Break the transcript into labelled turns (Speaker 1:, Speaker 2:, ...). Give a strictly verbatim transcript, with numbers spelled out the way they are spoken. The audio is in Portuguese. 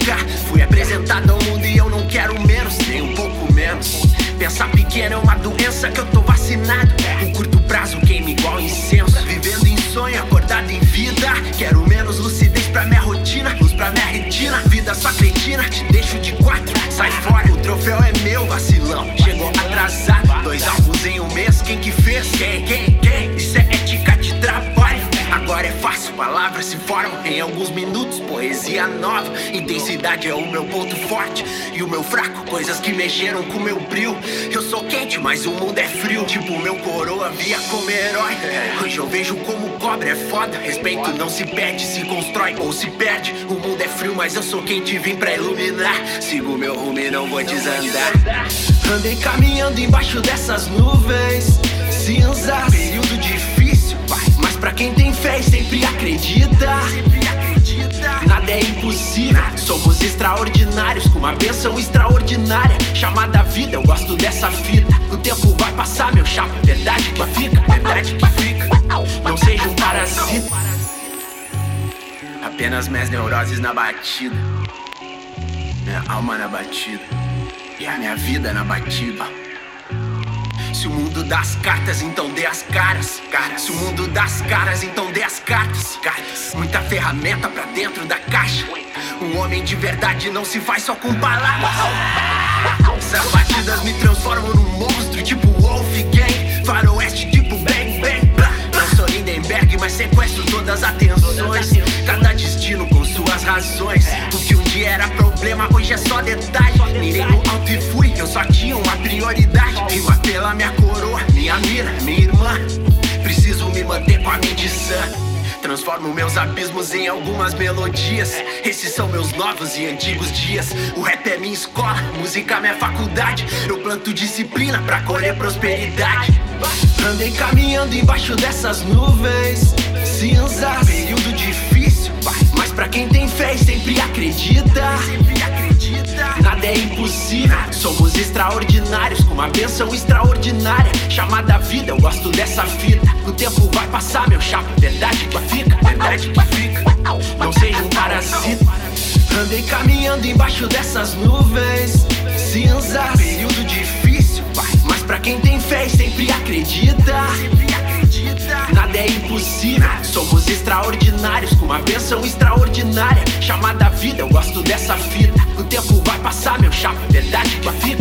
Speaker 1: nunca fui apresentado ao mundo e eu não quero menos, nem um pouco menos. Pensar pequeno é uma doença que eu tô vacinado. Um curto prazo queima igual incenso. Vivendo em sonho, acordado em vida. Quero menos lucidez pra minha rotina, luz pra minha retina. Vida só cretina, te deixo de quatro, sai fora. O troféu é meu, vacilão, chegou atrasado. Dois álbuns em um mês, quem que fez? Quem, quem, quem? Isso é ética de trabalho. Agora é fácil, palavras se formam em alguns minutos, poesia nova. Intensidade é o meu ponto forte e o meu fraco, coisas que mexeram com meu brilho. Eu sou quente, mas o mundo é frio, tipo meu coroa via como herói. Hoje eu vejo como cobre é foda. Respeito não se pede, se constrói ou se perde. O mundo é frio, mas eu sou quente, vim pra iluminar. Sigo meu rumo e não vou desandar. Andei caminhando embaixo dessas nuvens cinzas, período difícil, pai, mas pra quem tem fé e sempre acredita, sempre acredita, nada é impossível. Somos extraordinários, com uma bênção extraordinária chamada vida. Eu gosto dessa fita. O tempo vai passar, meu chapa, verdade que fica, verdade que fica. Não seja um parasita, apenas minhas neuroses na batida, minha alma na batida e a minha vida na batida. Se o mundo dá as cartas, então dê as caras, cara. Se o mundo dá as caras, então dê as cartas, cartas. Muita ferramenta pra dentro da caixa. Um homem de verdade não se faz só com palavras. Essas batidas me transformam num monstro, tipo Wolfgang. Faroeste tipo Bang Bang. Não sou Lindenberg, mas sequestro todas as atenções. Cada destino com suas razões. O que um dia era problema, hoje é só detalhe. Mirei no alto e fui, eu só tinha uma prioridade. Rima pela minha coroa, minha mira, minha irmã. Preciso me manter com a mente sã. Transformo meus abismos em algumas melodias. Esses são meus novos e antigos dias. O rap é minha escola, música minha faculdade. Eu planto disciplina pra colher prosperidade. Andei caminhando embaixo dessas nuvens cinzas, período difícil, mas pra quem tem fé e sempre acredita, sempre acredita, nada é impossível. Somos extraordinários, com uma bênção extraordinária chamada vida. Eu gosto dessa fita. O tempo vai passar, meu chapa, verdade que fica, verdade que fica. Não seja um parasita. Andei caminhando embaixo dessas nuvens cinzas, período difícil, mas pra quem tem fé e sempre acredita, sempre acredita, nada é impossível. Somos extraordinários, com uma bênção extraordinária chamada vida. Eu gosto dessa fita. O tempo vai passar, meu chapa, verdade que fica.